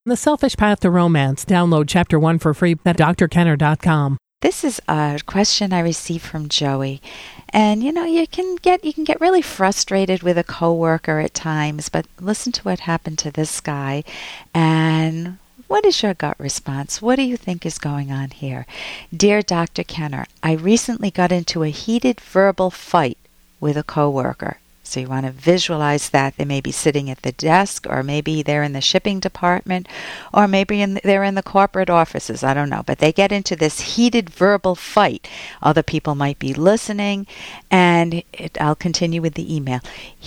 The Selfish Path to Romance. Download Chapter 1 for free at drkenner.com. This is a question I received from Joey. And you can get really frustrated with a coworker at times, but listen to what happened to this guy. And what is your gut response? What do you think is going on here? Dear Dr. Kenner, I recently got into a heated verbal fight with a coworker. So you want to visualize that. They may be sitting at the desk, or maybe they're in the shipping department, or maybe they're in the corporate offices. I don't know. But they get into this heated verbal fight. Other people might be listening, and I'll continue with the email.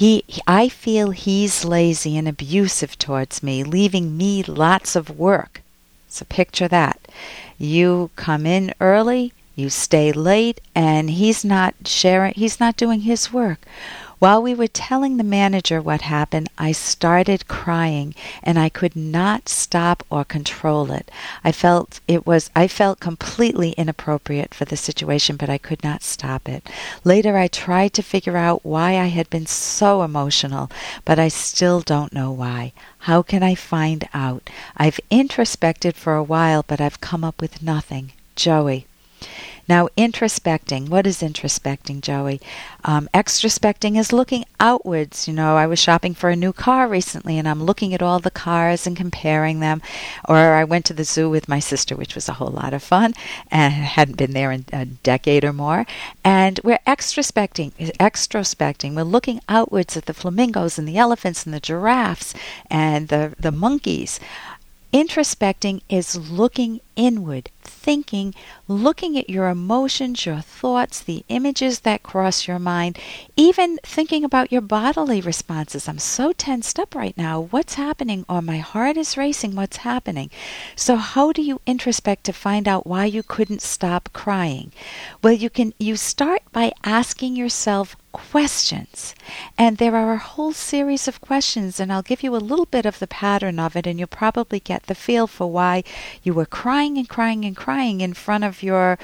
I feel he's lazy and abusive towards me, leaving me lots of work. So picture that. You come in early, you stay late, and he's not doing his work. While we were telling the manager what happened, I started crying, and I could not stop or control it. I felt completely inappropriate for the situation, but I could not stop it. Later, I tried to figure out why I had been so emotional, but I still don't know why. How can I find out? I've introspected for a while, but I've come up with nothing. Joey. Now, introspecting. What is introspecting, Joey? Extrospecting is looking outwards. I was shopping for a new car recently, and I'm looking at all the cars and comparing them. Or I went to the zoo with my sister, which was a whole lot of fun, and hadn't been there in a decade or more. And we're extrospecting. We're looking outwards at the flamingos and the elephants and the giraffes and the monkeys. Introspecting is looking inward, thinking, looking at your emotions, your thoughts, the images that cross your mind, even thinking about your bodily responses. I'm so tensed up right now. What's happening? Or my heart is racing. What's happening? So how do you introspect to find out why you couldn't stop crying? Well, you start by asking yourself questions. And there are a whole series of questions, and I'll give you a little bit of the pattern of it, and you'll probably get the feel for why you were crying and crying and crying in front of your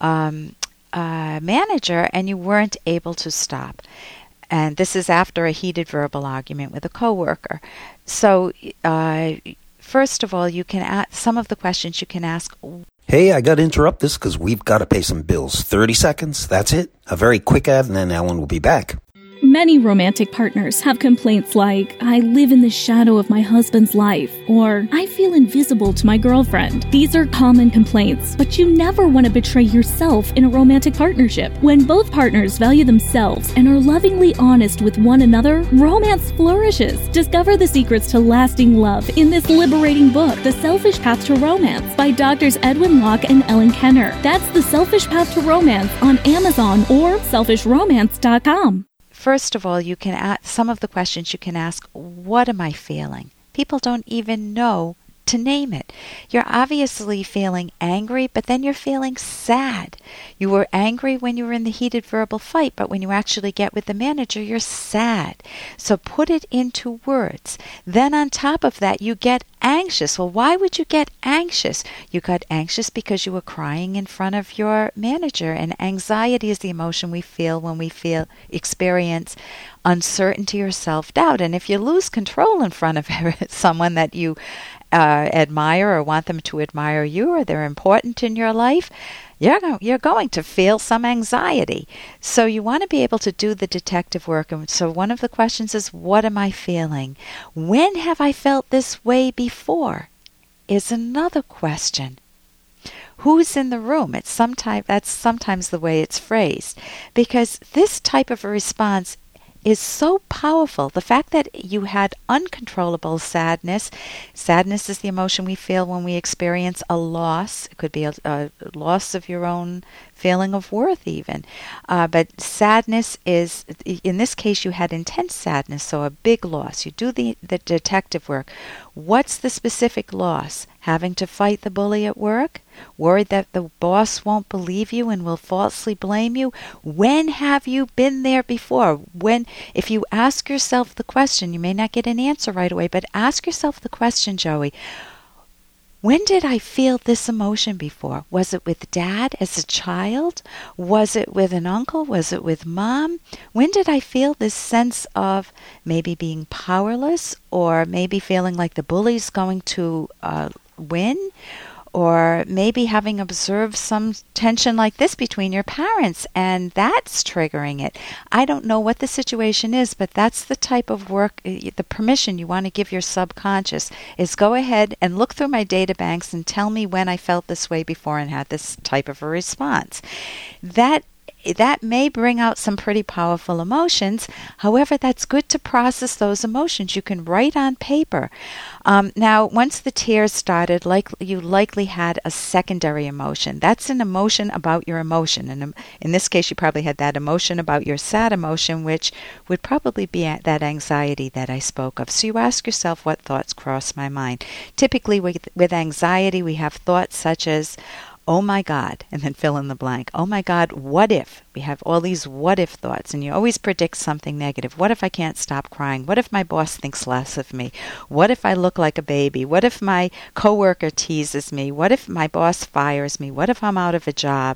manager, and you weren't able to stop. And this is after a heated verbal argument with a coworker. So, first of all, you can ask some of the questions you can ask. Hey, I got to interrupt this because we've got to pay some bills. 30 seconds, that's it. A very quick ad, and then Ellen will be back. Many romantic partners have complaints like, I live in the shadow of my husband's life, or I feel invisible to my girlfriend. These are common complaints, but you never want to betray yourself in a romantic partnership. When both partners value themselves and are lovingly honest with one another, romance flourishes. Discover the secrets to lasting love in this liberating book, The Selfish Path to Romance, by Drs. Edwin Locke and Ellen Kenner. That's The Selfish Path to Romance on Amazon or selfishromance.com. First of all, you can ask some of the questions you can ask. What am I feeling? People don't even know to name it. You're obviously feeling angry, but then you're feeling sad. You were angry when you were in the heated verbal fight, but when you actually get with the manager, you're sad. So put it into words. Then on top of that, you get anxious. Well, why would you get anxious? You got anxious because you were crying in front of your manager, and anxiety is the emotion we feel when we experience uncertainty or self-doubt. And if you lose control in front of someone that you admire or want them to admire you, or they're important in your life, you're going to feel some anxiety. So you want to be able to do the detective work. And so one of the questions is, what am I feeling? When have I felt this way before? Is another question. Who's in the room? That's sometimes the way it's phrased, because this type of a response is so powerful. The fact that you had uncontrollable sadness. Sadness is the emotion we feel when we experience a loss. It could be a loss of your own feeling of worth even. But sadness is, in this case, you had intense sadness, so a big loss. You do the detective work. What's the specific loss? Having to fight the bully at work? Worried that the boss won't believe you and will falsely blame you? When have you been there before? If you ask yourself the question, you may not get an answer right away, but ask yourself the question, Joey. When did I feel this emotion before? Was it with Dad as a child? Was it with an uncle? Was it with Mom? When did I feel this sense of maybe being powerless, or maybe feeling like the bully's going to win? Or maybe having observed some tension like this between your parents, and that's triggering it. I don't know what the situation is, but that's the type of work, the permission you want to give your subconscious is go ahead and look through my data banks and tell me when I felt this way before and had this type of a response. That may bring out some pretty powerful emotions. However, that's good to process those emotions. You can write on paper. Now, once the tears started, you likely had a secondary emotion. That's an emotion about your emotion. And in this case, you probably had that emotion about your sad emotion, which would probably be that anxiety that I spoke of. So you ask yourself, what thoughts cross my mind? Typically, with anxiety, we have thoughts such as, oh my God, and then fill in the blank. Oh my God, what if? We have all these what if thoughts, and you always predict something negative. What if I can't stop crying? What if my boss thinks less of me? What if I look like a baby? What if my coworker teases me? What if my boss fires me? What if I'm out of a job?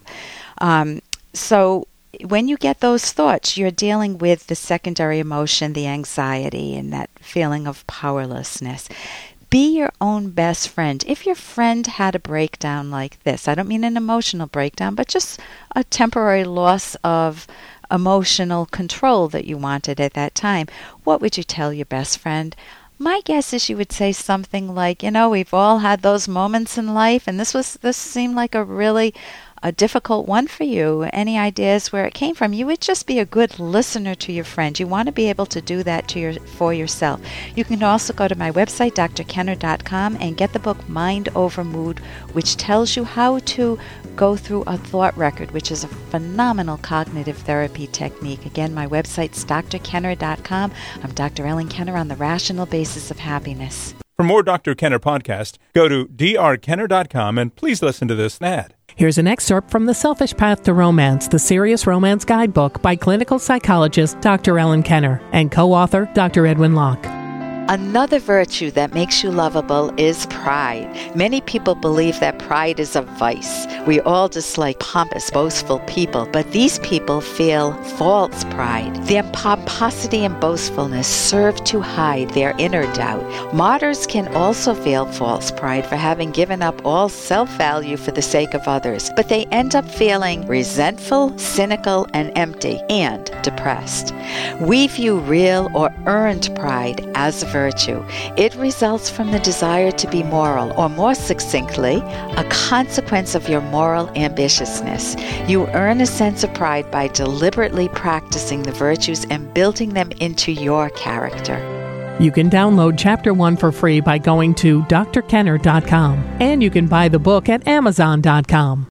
So when you get those thoughts, you're dealing with the secondary emotion, the anxiety, and that feeling of powerlessness. Be your own best friend. If your friend had a breakdown like this, I don't mean an emotional breakdown, but just a temporary loss of emotional control that you wanted at that time, what would you tell your best friend? My guess is you would say something like, we've all had those moments in life, and this seemed like a difficult one for you. Any ideas where it came from? You would just be a good listener to your friend. You want to be able to do that for yourself. You can also go to my website, drkenner.com, and get the book Mind Over Mood, which tells you how to go through a thought record, which is a phenomenal cognitive therapy technique. Again, my website's drkenner.com. I'm Dr. Ellen Kenner on the Rational Basis of Happiness. For more Dr. Kenner podcast, go to drkenner.com and please listen to this ad. Here's an excerpt from The Selfish Path to Romance, the Serious Romance Guidebook by clinical psychologist Dr. Ellen Kenner and co-author Dr. Edwin Locke. Another virtue that makes you lovable is pride. Many people believe that pride is a vice. We all dislike pompous, boastful people, but these people feel false pride. Their pomposity and boastfulness serve to hide their inner doubt. Martyrs can also feel false pride for having given up all self-value for the sake of others, but they end up feeling resentful, cynical, and empty, and depressed. We view real or earned pride as a virtue. It results from the desire to be moral, or more succinctly, a consequence of your moral ambitiousness. You earn a sense of pride by deliberately practicing the virtues and building them into your character. You can download Chapter 1 for free by going to drkenner.com, and you can buy the book at amazon.com.